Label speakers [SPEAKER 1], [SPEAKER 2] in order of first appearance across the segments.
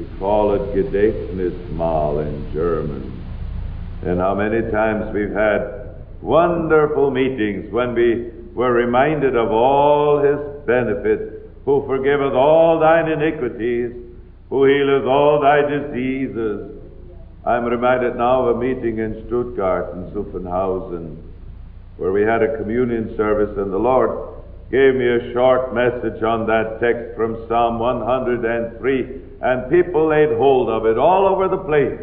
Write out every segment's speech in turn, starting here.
[SPEAKER 1] We call it Gedächtnis Mahl in German. And how many times we've had wonderful meetings when we were reminded of all his benefits, who forgiveth all thine iniquities, who healeth all thy diseases. I'm reminded now of a meeting in Stuttgart and Zuffenhausen, where we had a communion service, and the Lord gave me a short message on that text from Psalm 103, and people laid hold of it all over the place.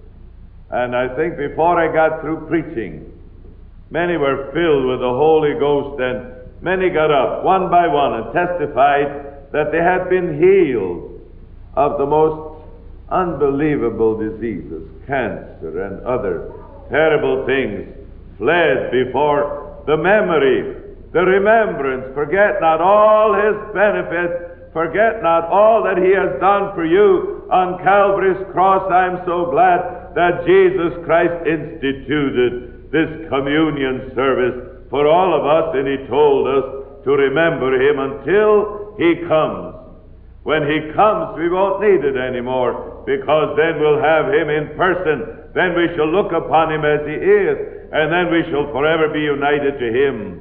[SPEAKER 1] And I think before I got through preaching, many were filled with the Holy Ghost, and many got up one by one and testified that they had been healed of the most unbelievable diseases, cancer and other terrible things, fled before the memory, the remembrance. Forget not all his benefits, forget not all that he has done for you on Calvary's cross. I'm so glad that Jesus Christ instituted this communion service for all of us, and he told us to remember him until he comes. When he comes, we won't need it anymore, because then we'll have him in person. Then we shall look upon him as he is, and then we shall forever be united to him.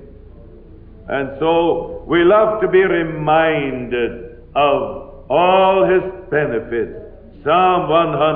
[SPEAKER 1] And so we love to be reminded of all his benefits. Psalm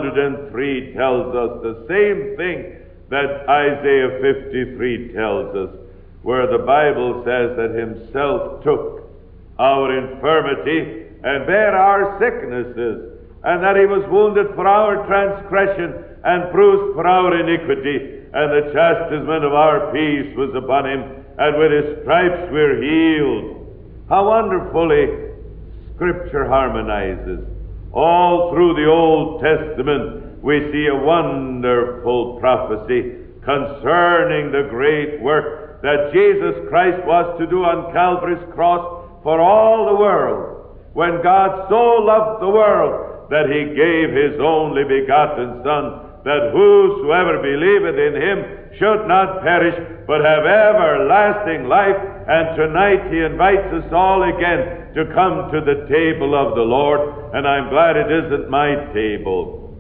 [SPEAKER 1] 103 tells us the same thing that Isaiah 53 tells us, where the Bible says that himself took our infirmity and bare our sicknesses, and that he was wounded for our transgression and bruised for our iniquity, and the chastisement of our peace was upon him, and with his stripes we're healed. How wonderfully Scripture harmonizes. All through the Old Testament we see a wonderful prophecy concerning the great work that Jesus Christ was to do on Calvary's cross for all the world. When God so loved the world that he gave his only begotten Son, that whosoever believeth in him should not perish, but have everlasting life. And tonight he invites us all again to come to the table of the Lord, and I'm glad it isn't my table.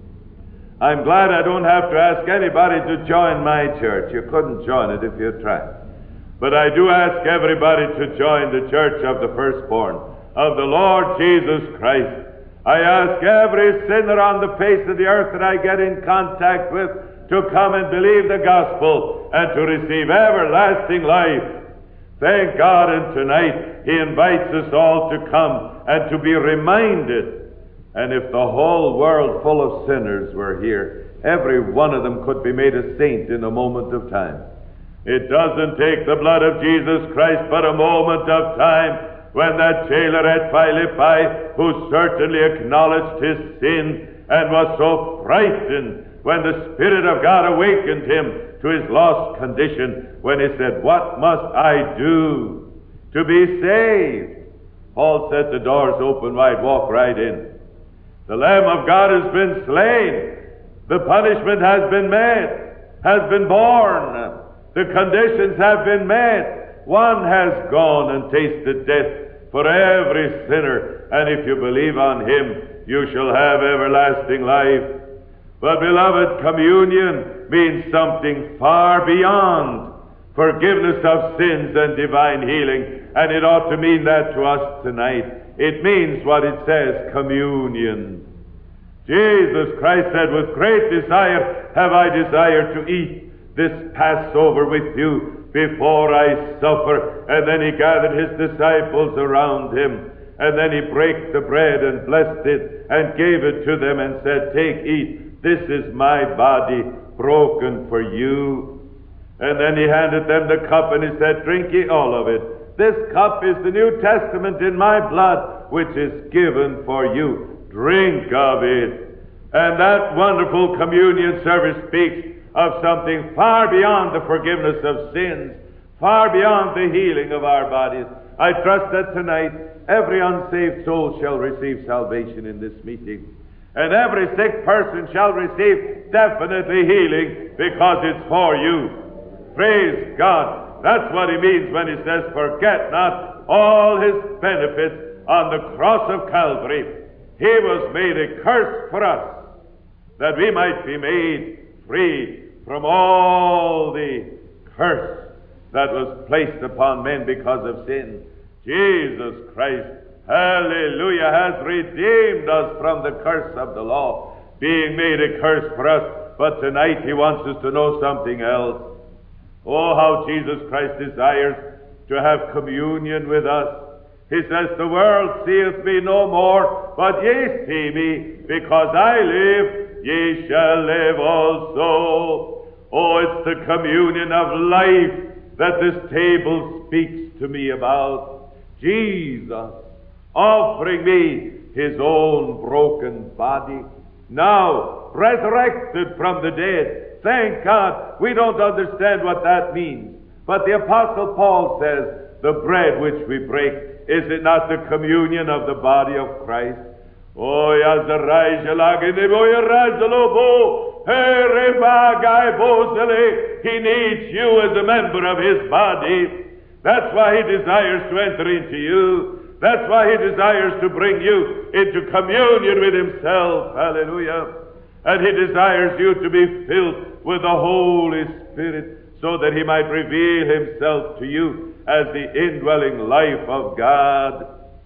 [SPEAKER 1] I'm glad I don't have to ask anybody to join my church. You couldn't join it if you tried. But I do ask everybody to join the church of the firstborn of the Lord Jesus Christ. I ask every sinner on the face of the earth that I get in contact with to come and believe the gospel and to receive everlasting life. Thank God, and tonight he invites us all to come and to be reminded. And if the whole world full of sinners were here, every one of them could be made a saint in a moment of time. It doesn't take the blood of Jesus Christ, but a moment of time, when that jailer at Philippi, who certainly acknowledged his sin and was so frightened when the Spirit of God awakened him to his lost condition, when he said, "What must I do to be saved?" Paul said, "The door's open wide, walk right in. The Lamb of God has been slain. The punishment has been met, has been borne. The conditions have been met. One has gone and tasted death for every sinner, and if you believe on him, you shall have everlasting life." But beloved, communion means something far beyond forgiveness of sins and divine healing, and it ought to mean that to us tonight. It means what it says, communion. Jesus Christ said, "With great desire have I desired to eat this Passover with you before I suffer." And then he gathered his disciples around him, and then he brake the bread and blessed it and gave it to them and said, "Take, eat, this is my body broken for you." And then he handed them the cup and he said, "Drink ye all of it. This cup is the New Testament in my blood, which is given for you. Drink of it." And that wonderful communion service speaks of something far beyond the forgiveness of sins, far beyond the healing of our bodies. I trust that tonight every unsaved soul shall receive salvation in this meeting, and every sick person shall receive definitely healing, because it's for you. Praise God. That's what he means when he says, "Forget not all his benefits on the cross of Calvary." He was made a curse for us, that we might be made free from all the curse that was placed upon men because of sin. Jesus Christ, hallelujah, has redeemed us from the curse of the law, being made a curse for us. But tonight he wants us to know something else. Oh, how Jesus Christ desires to have communion with us. He says, the world seeth me no more, but ye see me, because I live, ye shall live also. Oh, it's the communion of life that this table speaks to me about. Jesus offering me his own broken body, now resurrected from the dead. Thank God. We don't understand what that means. But the Apostle Paul says, the bread which we break, is it not the communion of the body of Christ? Oh, he needs you as a member of his body. That's why he desires to enter into you. That's why he desires to bring you into communion with himself. Hallelujah. And he desires you to be filled with the Holy Spirit, so that he might reveal himself to you as the indwelling life of God.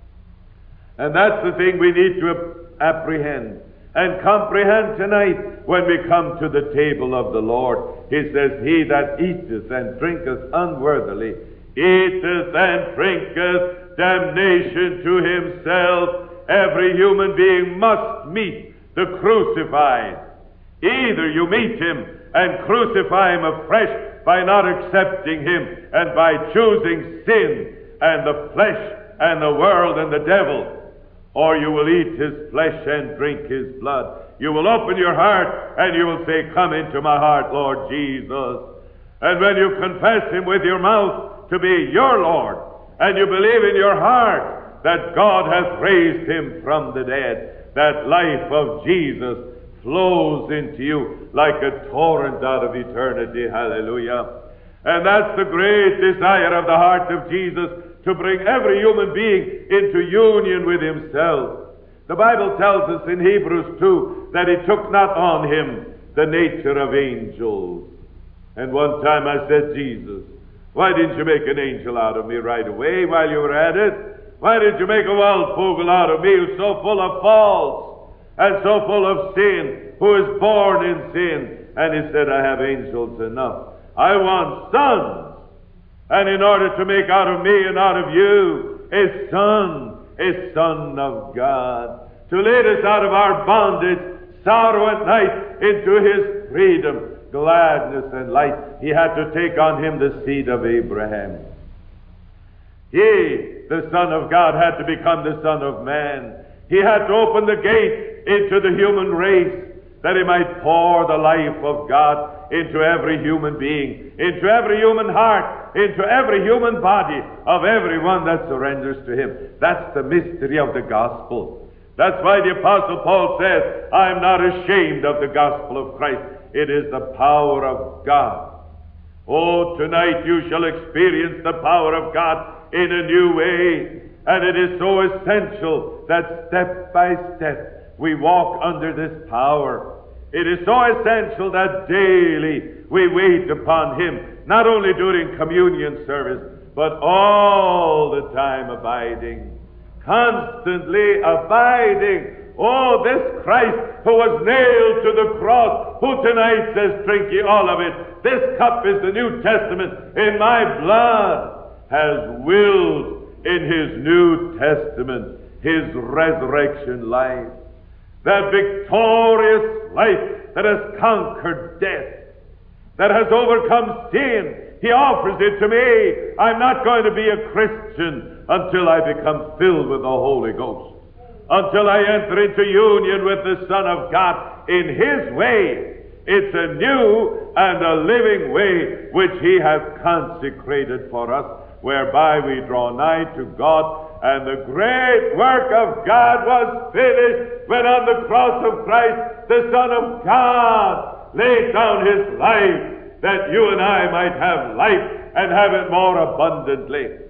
[SPEAKER 1] And that's the thing we need to apprehend and comprehend tonight when we come to the table of the Lord. He says, he that eateth and drinketh unworthily, eateth and drinketh damnation to himself. Every human being must meet the crucified. Either you meet him and crucify him afresh by not accepting him and by choosing sin and the flesh and the world and the devil, or you will eat his flesh and drink his blood. You will open your heart and you will say, come into my heart, Lord Jesus. And when you confess him with your mouth to be your Lord, and you believe in your heart that God hath raised him from the dead, that life of Jesus flows into you like a torrent out of eternity. Hallelujah. And that's the great desire of the heart of Jesus, to bring every human being into union with himself. The Bible tells us in Hebrews 2 that he took not on him the nature of angels. And one time I said, Jesus, why didn't you make an angel out of me right away while you were at it? Why did you make a waldvogel out of me who's so full of faults and so full of sin, who is born in sin? And he said, I have angels enough. I want sons. And in order to make out of me and out of you a son of God, to lead us out of our bondage, sorrow and night, into his freedom, gladness and light, he had to take on him the seed of Abraham. He, the Son of God, had to become the Son of Man. He had to open the gate into the human race, that he might pour the life of God into every human being, into every human heart, into every human body of everyone that surrenders to him. That's the mystery of the gospel. That's why the Apostle Paul says, I am not ashamed of the gospel of Christ. It is the power of God. Oh, tonight you shall experience the power of God in a new way. And it is so essential that step by step we walk under this power. It is so essential that daily we wait upon him, not only during communion service, but all the time abiding, constantly abiding. Oh, this Christ who was nailed to the cross, who tonight says, drink ye all of it. This cup is the New Testament in my blood, has willed in his New Testament his resurrection life. That victorious life that has conquered death, that has overcome sin. He offers it to me. I'm not going to be a Christian until I become filled with the Holy Ghost, until I enter into union with the Son of God in his way. It's a new and a living way which he has consecrated for us, whereby we draw nigh to God. And the great work of God was finished when on the cross of Christ, the Son of God laid down his life, that you and I might have life and have it more abundantly.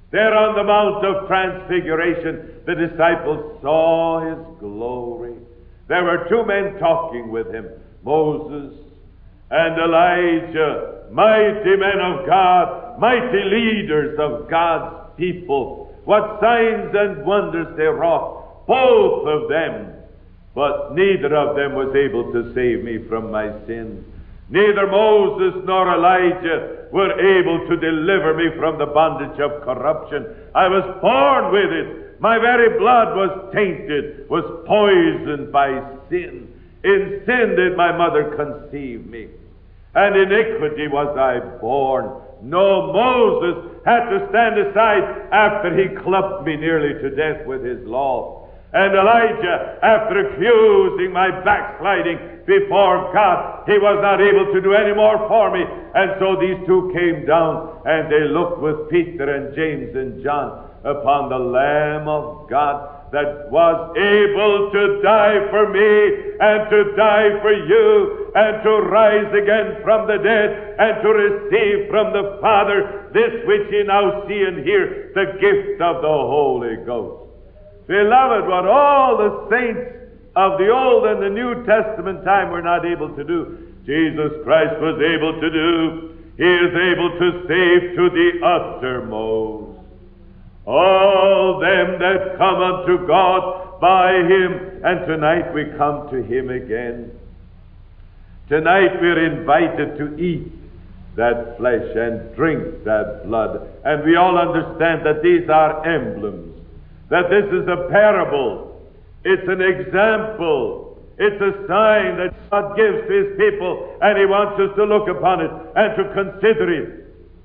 [SPEAKER 1] There on the Mount of Transfiguration, the disciples saw his glory. There were two men talking with him, Moses and Elijah, mighty men of God, mighty leaders of God's people. What signs and wonders they wrought, both of them. But neither of them was able to save me from my sins. Neither Moses nor Elijah were able to deliver me from the bondage of corruption. I was born with it. My very blood was tainted, was poisoned by sin. In sin did my mother conceive me, and iniquity was I born. No, Moses had to stand aside after he clubbed me nearly to death with his law. And Elijah, after accusing my backsliding before God, he was not able to do any more for me. And so these two came down, and they looked with Peter and James and John upon the Lamb of God that was able to die for me and to die for you and to rise again from the dead and to receive from the Father this which ye now see and hear, the gift of the Holy Ghost. Beloved, what all the saints of the Old and the New Testament time were not able to do, Jesus Christ was able to do. He is able to save to the uttermost all them that come unto God by him. And tonight we come to him again. Tonight we're invited to eat that flesh and drink that blood. And we all understand that these are emblems, that this is a parable, it's an example, it's a sign that God gives to his people, and he wants us to look upon it and to consider it.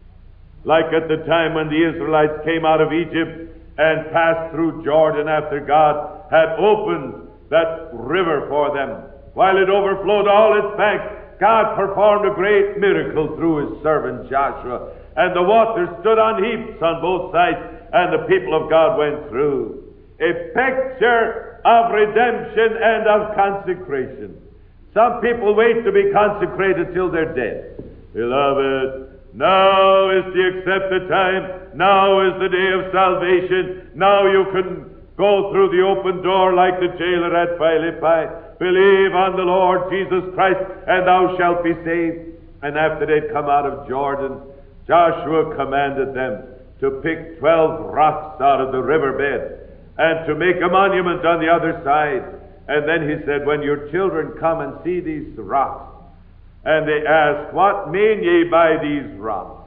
[SPEAKER 1] Like at the time when the Israelites came out of Egypt and passed through Jordan after God had opened that river for them. While it overflowed all its banks, God performed a great miracle through his servant Joshua, and the water stood on heaps on both sides, and the people of God went through. A picture of redemption and of consecration. Some people wait to be consecrated till they're dead. Beloved, now is the accepted time. Now is the day of salvation. Now you can go through the open door like the jailer at Philippi. Believe on the Lord Jesus Christ, and thou shalt be saved. And after they'd come out of Jordan, Joshua commanded them to pick 12 rocks out of the riverbed and to make a monument on the other side. And then he said, when your children come and see these rocks, and they ask, what mean ye by these rocks?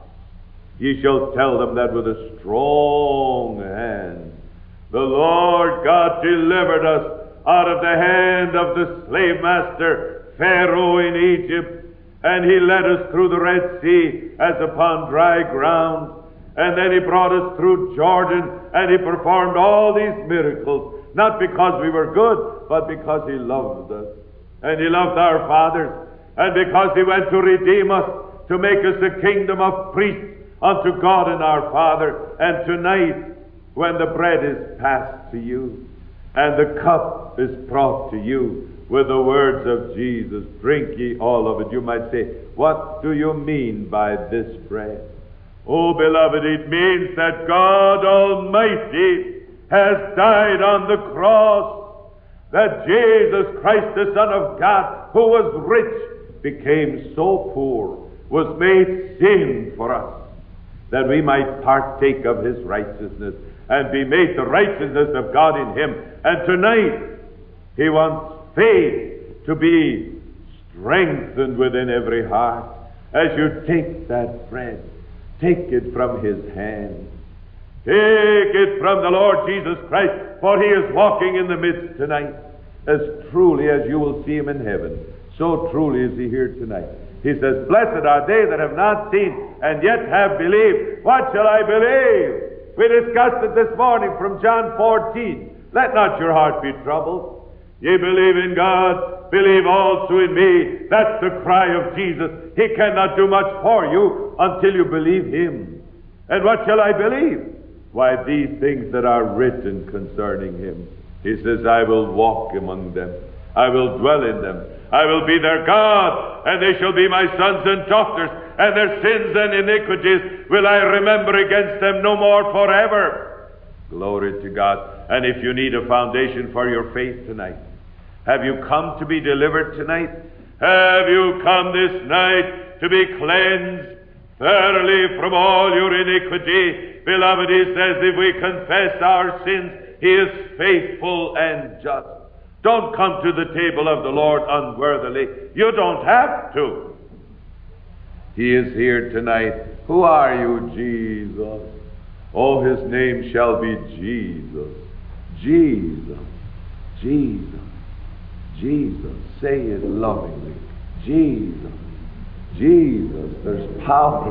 [SPEAKER 1] Ye shall tell them that with a strong hand the Lord God delivered us out of the hand of the slave master Pharaoh in Egypt, and he led us through the Red Sea as upon dry ground. And then he brought us through Jordan, and he performed all these miracles, not because we were good, but because he loved us. And he loved our fathers, and because he went to redeem us, to make us a kingdom of priests unto God and our Father. And tonight, when the bread is passed to you, and the cup is brought to you with the words of Jesus, drink ye all of it, you might say, what do you mean by this bread? Oh, beloved, it means that God Almighty has died on the cross, that Jesus Christ, the Son of God, who was rich, became so poor, was made sin for us, that we might partake of his righteousness and be made the righteousness of God in him. And tonight, he wants faith to be strengthened within every heart. As you take that bread, take it from his hand. Take it from the Lord Jesus Christ, for he is walking in the midst tonight. As truly as you will see him in heaven, so truly is he here tonight. He says, blessed are they that have not seen and yet have believed. What shall I believe? We discussed it this morning from John 14. Let not your heart be troubled. Ye believe in God, believe also in me. That's the cry of Jesus. He cannot do much for you until you believe him. And what shall I believe? Why, these things that are written concerning him. He says, I will walk among them. I will dwell in them. I will be their God, and they shall be my sons and daughters, and their sins and iniquities will I remember against them no more forever. Glory to God. And if you need a foundation for your faith tonight, have you come to be delivered tonight? Have you come this night to be cleansed thoroughly from all your iniquity? Beloved, he says, if we confess our sins, he is faithful and just. Don't come to the table of the Lord unworthily. You don't have to. He is here tonight. Who are you, Jesus? Oh, his name shall be Jesus. Jesus. Jesus. Jesus. Say it lovingly. Jesus. Jesus. There's power.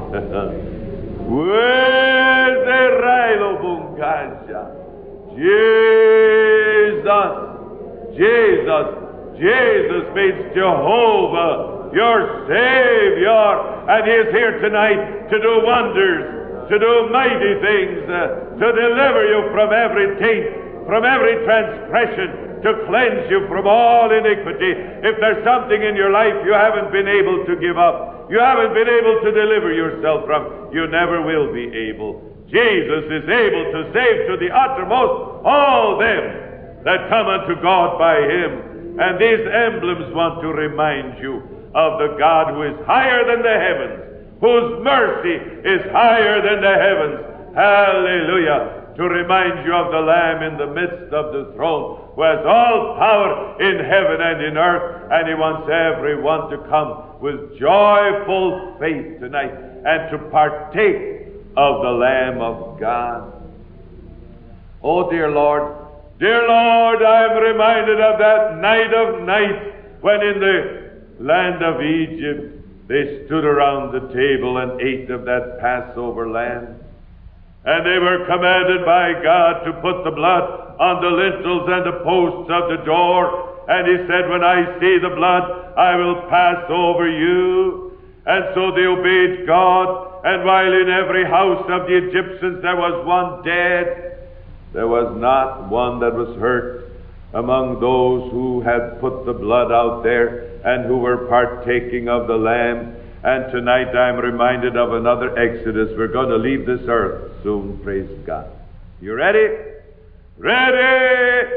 [SPEAKER 1] Jesus. Jesus. Jesus means Jehovah, your Savior. And he is here tonight to do wonders, to do mighty things, to deliver you from every taint, from every transgression, to cleanse you from all iniquity. If there's something in your life you haven't been able to give up, you haven't been able to deliver yourself from, you never will be able. Jesus is able to save to the uttermost all them that come unto God by him. And these emblems want to remind you of the God who is higher than the heavens, whose mercy is higher than the heavens. Hallelujah. To remind you of the Lamb in the midst of the throne, who has all power in heaven and in earth, and he wants everyone to come with joyful faith tonight and to partake of the Lamb of God. Oh, dear Lord, I am reminded of that night of nights when in the land of Egypt they stood around the table and ate of that Passover lamb. And they were commanded by God to put the blood on the lintels and the posts of the door. And he said, when I see the blood, I will pass over you. And so they obeyed God. And while in every house of the Egyptians there was one dead, there was not one that was hurt among those who had put the blood out there and who were partaking of the Lamb. And tonight I'm reminded of another Exodus. We're going to leave this earth soon, praise God. You ready? Ready!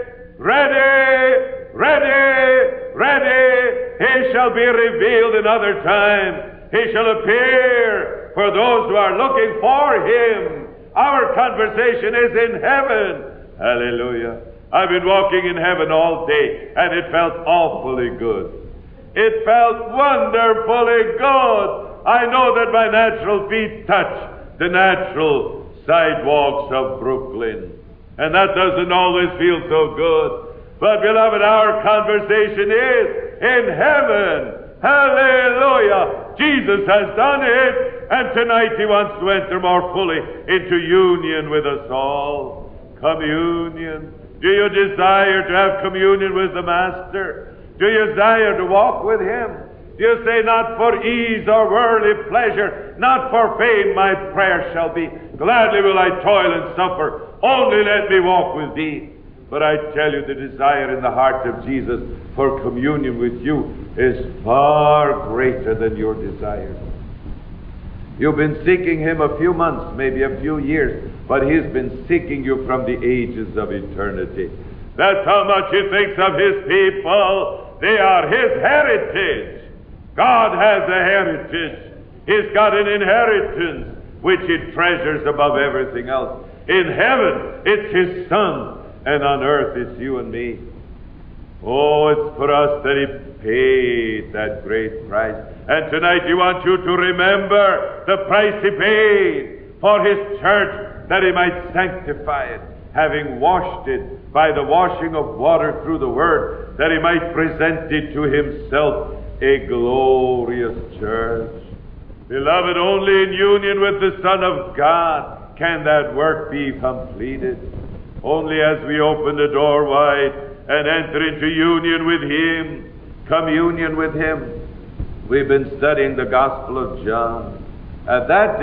[SPEAKER 1] Ready! Ready! Ready! He shall be revealed another time. He shall appear for those who are looking for him. Our conversation is in heaven. Hallelujah. I've been walking in heaven all day, and it felt awfully good. It felt wonderfully good. I know that my natural feet touch the natural sidewalks of Brooklyn, and that doesn't always feel so good. But, beloved, our conversation is in heaven. Hallelujah. Jesus has done it, and tonight he wants to enter more fully into union with us all. Communion. Do you desire to have communion with the Master? Do you desire to walk with him? Do you say, not for ease or worldly pleasure, not for fame my prayer shall be. Gladly will I toil and suffer, only let me walk with thee. But I tell you, the desire in the heart of Jesus for communion with you is far greater than your desire. You've been seeking him a few months, maybe a few years, but he's been seeking you from the ages of eternity. That's how much he thinks of his people. They are his heritage. God has a heritage. He's got an inheritance which he treasures above everything else. In heaven, it's his Son, and on earth, it's you and me. Oh, it's for us that he paid that great price. And tonight he wants you to remember the price he paid for his church, that he might sanctify it, having washed it by the washing of water through the Word, that he might present it to himself a glorious church. Beloved, only in union with the Son of God can that work be completed. Only as we open the door wide and enter into union with him, communion with him. We've been studying the Gospel of John. At that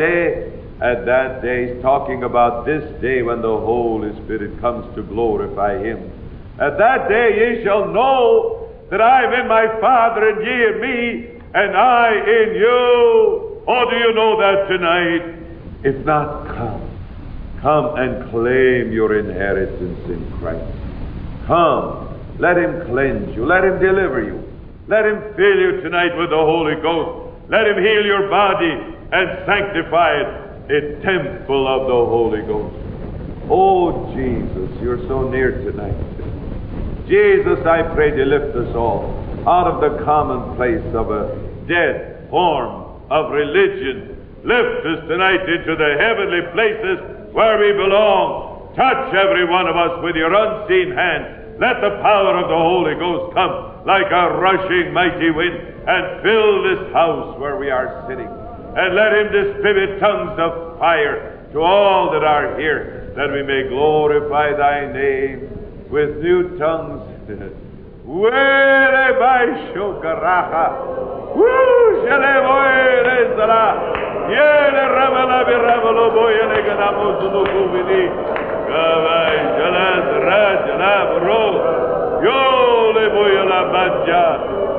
[SPEAKER 1] day, he's talking about this day when the Holy Spirit comes to glorify him. At that day ye shall know that I'm in my Father and ye in me, and I in you. Oh, do you know that tonight? If not, come and claim your inheritance in Christ. Come, let him cleanse you, let him deliver you, let him fill you tonight with the Holy Ghost, let him heal your body and sanctify it, a temple of the Holy Ghost. Oh, Jesus, you're so near tonight. Jesus, I pray to lift us all out of the commonplace of a dead form of religion. Lift us tonight into the heavenly places where we belong. Touch every one of us with your unseen hand. Let the power of the Holy Ghost come like a rushing mighty wind and fill this house where we are sitting. And let him distribute tongues of fire to all that are here, that we may glorify thy name with new tongues. Yo le voy a la banja.